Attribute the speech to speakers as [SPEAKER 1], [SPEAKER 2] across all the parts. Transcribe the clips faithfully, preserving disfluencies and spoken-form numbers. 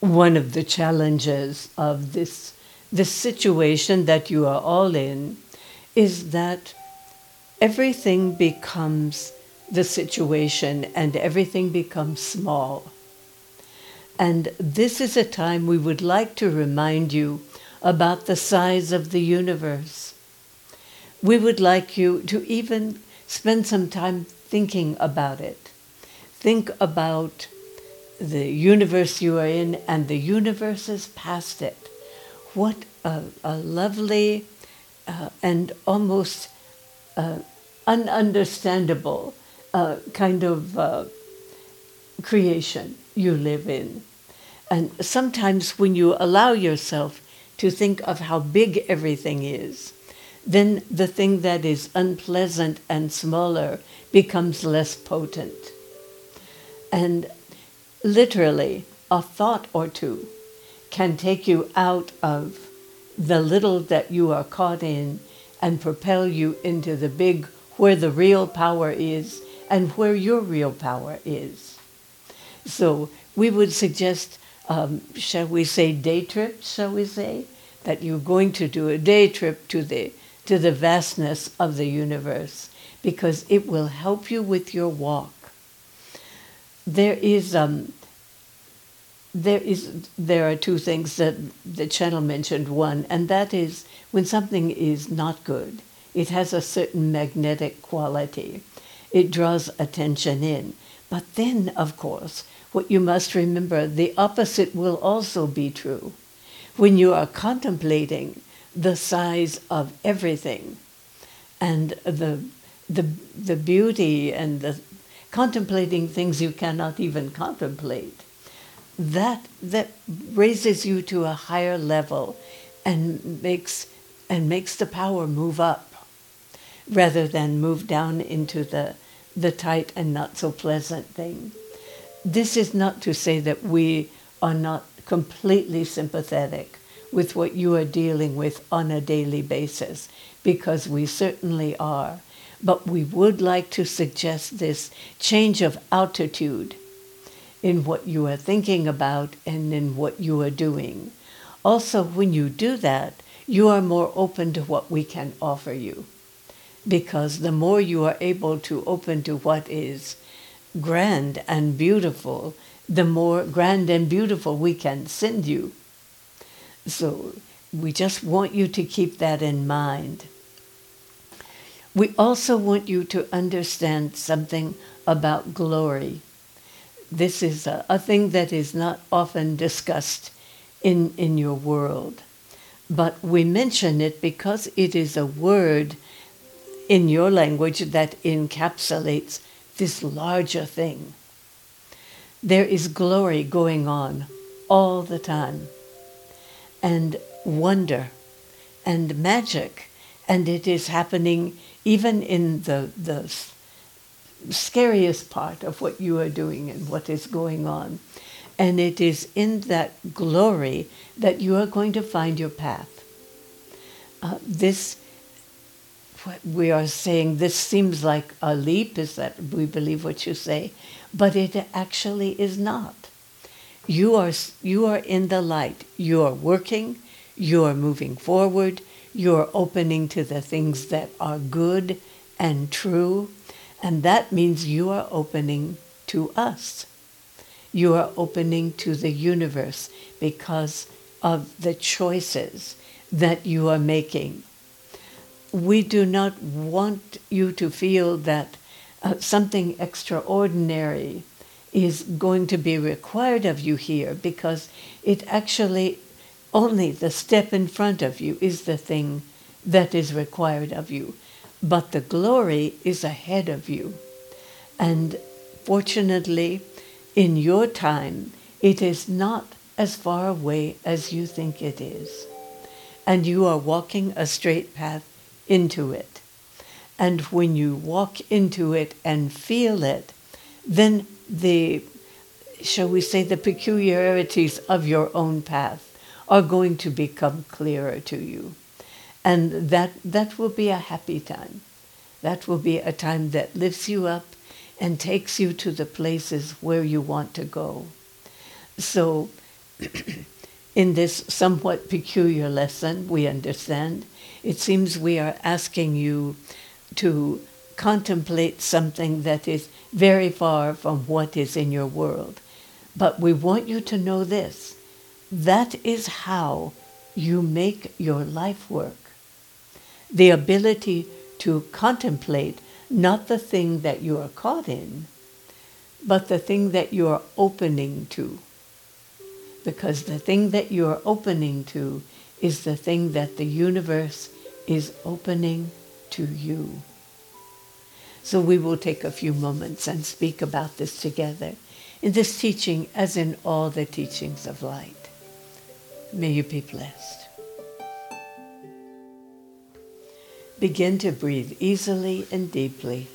[SPEAKER 1] one of the challenges of this, this situation that you are all in is that everything becomes the situation and everything becomes small. And this is a time we would like to remind you about the size of the universe. We would like you to even spend some time thinking about it. Think about the universe you are in and the universes past it. What a, a lovely uh, and almost uh, ununderstandable uh, kind of uh, creation you live in. And sometimes when you allow yourself to think of how big everything is, then the thing that is unpleasant and smaller becomes less potent. And literally, a thought or two can take you out of the little that you are caught in and propel you into the big, where the real power is and where your real power is. So we would suggest, um, shall we say, day trips, shall we say, that you're going to do a day trip to the to the vastness of the universe, because it will help you with your walk. There is um, there is there are two things that the channel mentioned. One, and that is when something is not good, it has a certain magnetic quality. It draws attention in. But then, of course, what you must remember, the opposite will also be true. When you are contemplating the size of everything and the the the beauty and the contemplating things you cannot even contemplate, that that raises you to a higher level and makes and makes the power move up rather than move down into the the tight and not so pleasant thing. This is not to say that we are not completely sympathetic with what you are dealing with on a daily basis, because we certainly are. But we would like to suggest this change of altitude in what you are thinking about and in what you are doing. Also, when you do that, you are more open to what we can offer you, because the more you are able to open to what is grand and beautiful, the more grand and beautiful we can send you. So we just want you to keep that in mind. We also want you to understand something about glory. This is a, a thing that is not often discussed in, in your world, but we mention it because it is a word in your language that encapsulates this larger thing. There is glory going on all the time, and wonder and magic, and it is happening even in the the scariest part of what you are doing and what is going on. And it is in that glory that you are going to find your path. Uh, this, what we are saying, this seems like a leap, is that we believe what you say, but it actually is not. You are, you are in the light. You are working. You are moving forward. You are opening to the things that are good and true. And that means you are opening to us. You are opening to the universe because of the choices that you are making. We do not want you to feel that uh, something extraordinary is going to be required of you here, because it actually, only the step in front of you is the thing that is required of you. But the glory is ahead of you. And fortunately, in your time, it is not as far away as you think it is. And you are walking a straight path into it. And when you walk into it and feel it, then the, shall we say, the peculiarities of your own path are going to become clearer to you. And that, that will be a happy time. That will be a time that lifts you up and takes you to the places where you want to go. So In this somewhat peculiar lesson, we understand, it seems we are asking you to contemplate something that is very far from what is in your world. But we want you to know this. That is how you make your life work. The ability to contemplate not the thing that you are caught in, but the thing that you are opening to. Because the thing that you are opening to is the thing that the universe is opening to you. So we will take a few moments and speak about this together in this teaching as in all the teachings of light. May you be blessed. Begin to breathe easily and deeply.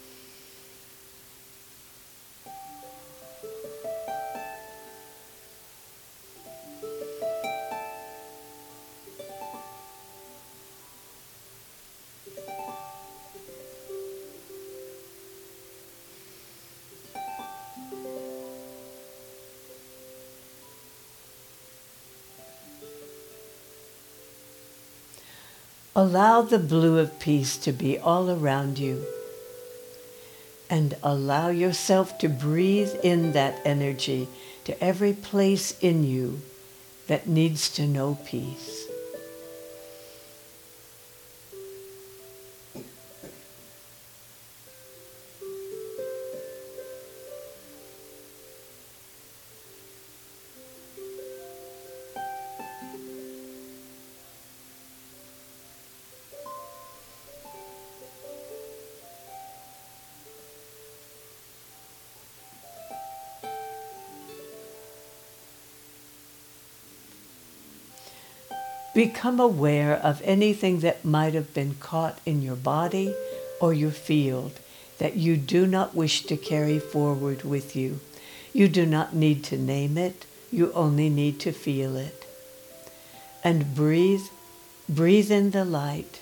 [SPEAKER 1] Allow the blue of peace to be all around you, and allow yourself to breathe in that energy to every place in you that needs to know peace. Become aware of anything that might have been caught in your body or your field that you do not wish to carry forward with you. You do not need to name it, you only need to feel it. And breathe, breathe in the light.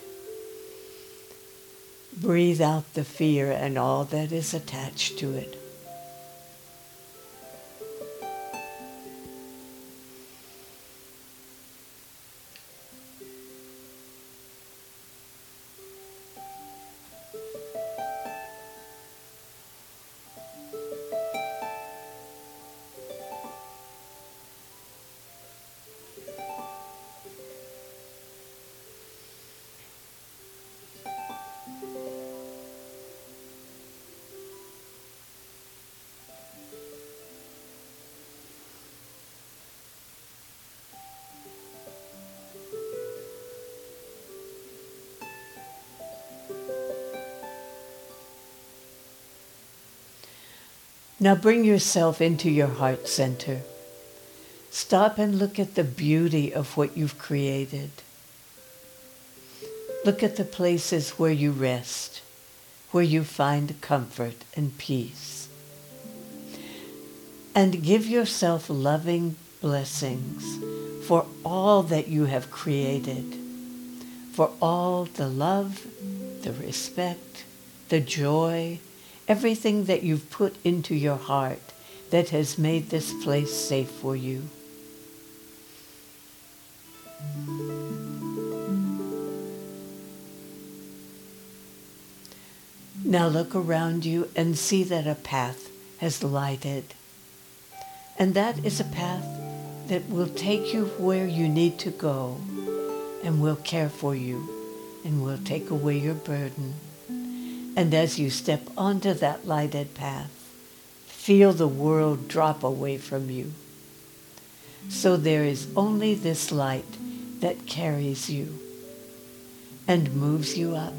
[SPEAKER 1] Breathe out the fear and all that is attached to it. Now bring yourself into your heart center. Stop and look at the beauty of what you've created. Look at the places where you rest, where you find comfort and peace. And give yourself loving blessings for all that you have created, for all the love, the respect, the joy, everything that you've put into your heart that has made this place safe for you. Now look around you and see that a path has lighted. And that is a path that will take you where you need to go and will care for you and will take away your burden. And as you step onto that lighted path, feel the world drop away from you. So there is only this light that carries you and moves you up.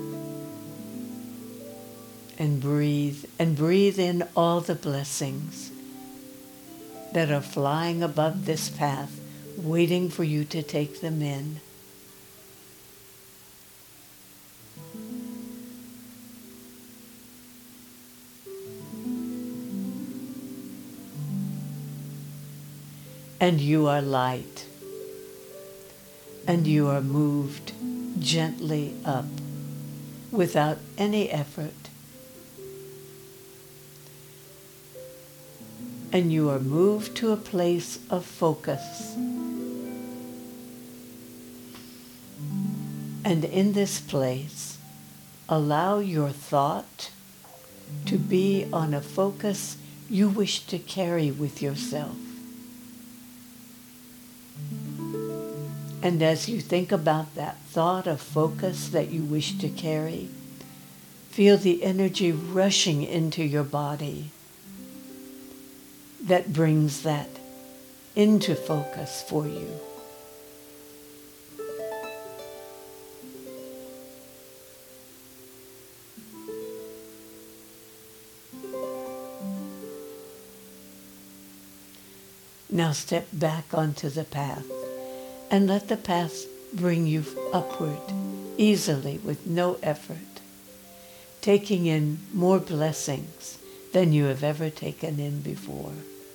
[SPEAKER 1] And breathe, and breathe in all the blessings that are flying above this path, waiting for you to take them in. And you are light, and you are moved gently up without any effort. and you are moved to a place of focus. And in this place, allow your thought to be on a focus you wish to carry with yourself. And as you think about that thought of focus that you wish to carry, feel the energy rushing into your body that brings that into focus for you. Now step back onto the path and let the path bring you upward easily with no effort, taking in more blessings than you have ever taken in before.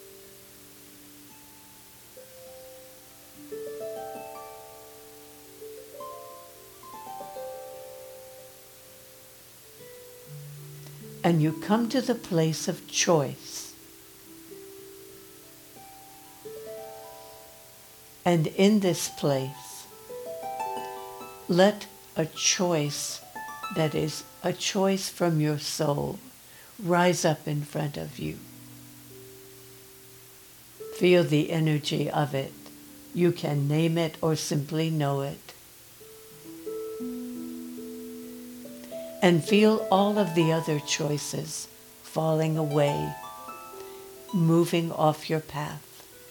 [SPEAKER 1] And you come to the place of choice. And in this place, let a choice that is a choice from your soul rise up in front of you. Feel the energy of it. You can name it or simply know it. And feel all of the other choices falling away, moving off your path.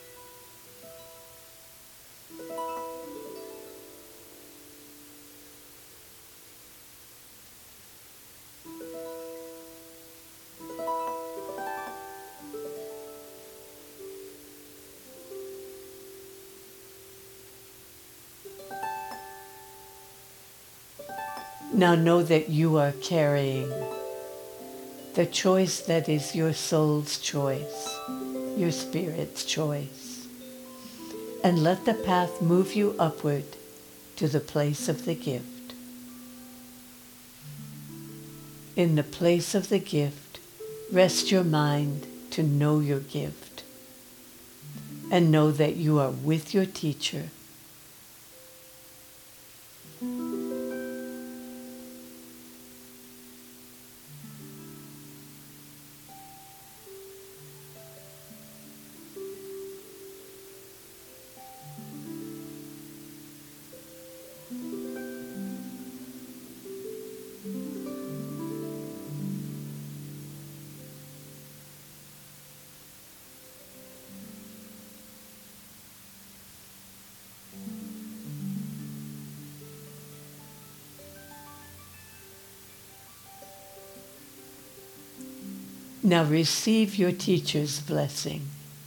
[SPEAKER 1] Now know that you are carrying the choice that is your soul's choice, your spirit's choice. And let the path move you upward to the place of the gift. In the place of the gift, rest your mind to know your gift. And know that you are with your teacher. Now receive your teacher's blessing.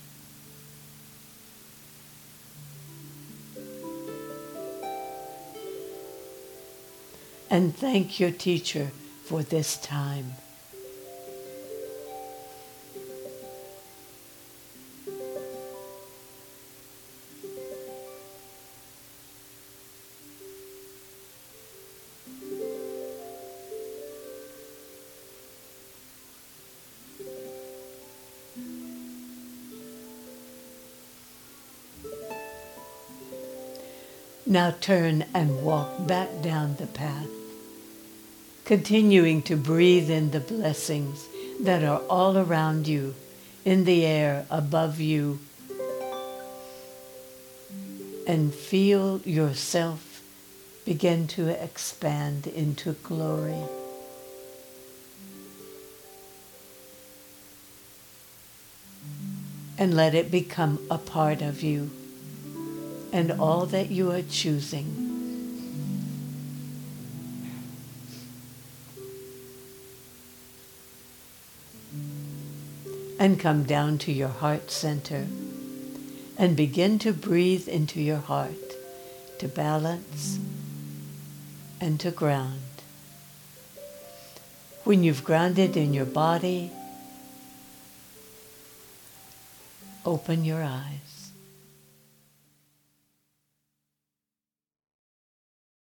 [SPEAKER 1] And thank your teacher for this time. Now turn and walk back down the path, continuing to breathe in the blessings that are all around you, in the air above you, and feel yourself begin to expand into glory. And let it become a part of you and all that you are choosing. And come down to your heart center and begin to breathe into your heart to balance and to ground. When you've grounded in your body, open your eyes.